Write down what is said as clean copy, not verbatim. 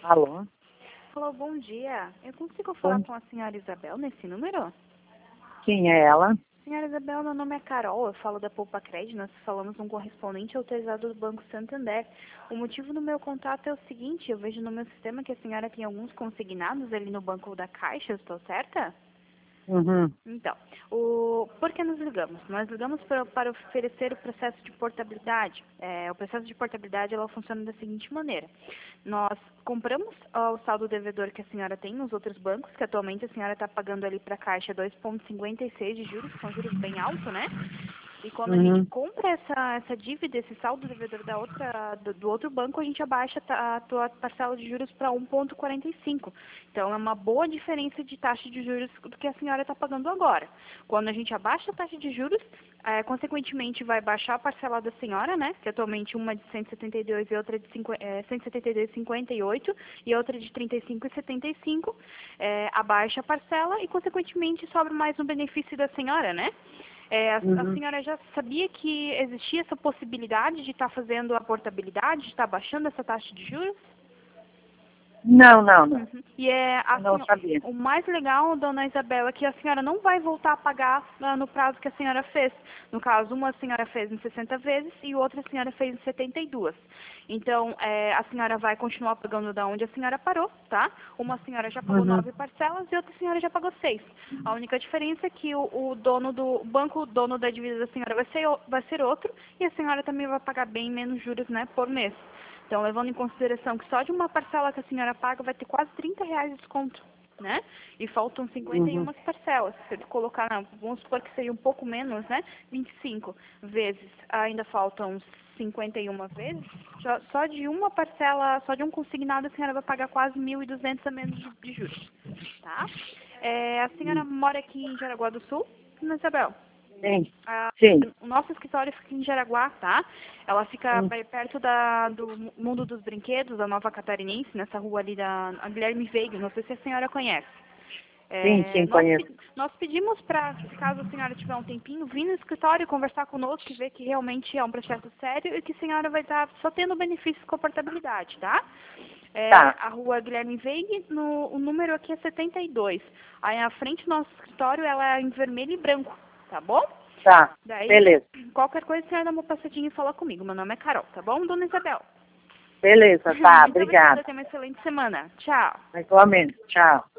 Alô? Alô, bom dia. Eu consigo falar com a senhora Isabel nesse número? Quem é ela? Senhora Isabel, meu nome é Carol, eu falo da Poupa Crédito, nós falamos um correspondente autorizado do Banco Santander. O motivo do meu contato é o seguinte, eu vejo no meu sistema que a senhora tem alguns consignados ali no Banco da Caixa, estou certa? Uhum. Então, por que nos ligamos? Nós ligamos para oferecer o processo de portabilidade. O processo de portabilidade ela funciona da seguinte maneira. Nós compramos o saldo devedor que a senhora tem nos outros bancos, que atualmente a senhora está pagando ali para a Caixa 2,56 de juros, são juros bem altos, né? E quando a gente Uhum. compra essa dívida, esse saldo devedor do outro banco, a gente abaixa a tua parcela de juros para 1,45. Então, é uma boa diferença de taxa de juros do que a senhora está pagando agora. Quando a gente abaixa a taxa de juros, consequentemente, vai baixar a parcela da senhora, né? Que atualmente uma é de 172 e outra é de 172,58 e outra de 35,75. Abaixa a parcela e, consequentemente, sobra mais um benefício da senhora, né? A Uhum. senhora já sabia que existia essa possibilidade de estar fazendo a portabilidade, de estar baixando essa taxa de juros? Não, não, não. Uhum. E Eu não sabia. o mais legal, dona Isabel, é que a senhora não vai voltar a pagar no prazo que a senhora fez. No caso, uma a senhora fez em 60 vezes e outra a senhora fez em 72. Então, a senhora vai continuar pagando da onde a senhora parou, tá? Uma senhora já pagou Uhum. 9 parcelas e outra senhora já pagou 6. A única diferença é que o dono do banco, o dono da dívida da senhora vai ser outro e a senhora também vai pagar bem menos juros, né, por mês. Então, levando em consideração que só de uma parcela que a senhora paga vai ter quase R$ 30 de desconto, né? E faltam 51 Uhum. parcelas. Se ele colocar, vamos supor que seria um pouco menos, né? 25 vezes, ainda faltam 51 vezes. Só de uma parcela, só de um consignado, a senhora vai pagar quase 1.200 a menos de juros, tá? A senhora mora aqui em Jaraguá do Sul, Dona Isabel? Sim. Ah, Sim. o nosso escritório fica em Jaraguá, tá? Ela fica Hum. perto do Mundo dos Brinquedos, da Nova Catarinense, nessa rua ali da Guilherme Veiga. Não sei se a senhora conhece. Sim, sim, conheço. Nós pedimos para, se caso a senhora tiver um tempinho, vir no escritório conversar conosco e ver que realmente é um processo sério e que a senhora vai estar só tendo benefícios com a portabilidade, tá? Tá. A rua Guilherme Veiga, o número aqui é 72. Aí à frente do nosso escritório ela é em vermelho e branco, tá bom? Tá. Daí, Beleza. qualquer coisa, a senhora dá uma passadinha e fala comigo. Meu nome é Carol, tá bom, dona Isabel? Beleza, tá. Muito obrigada, Obrigada. tenha uma excelente semana. Tchau. Igualmente. Tchau.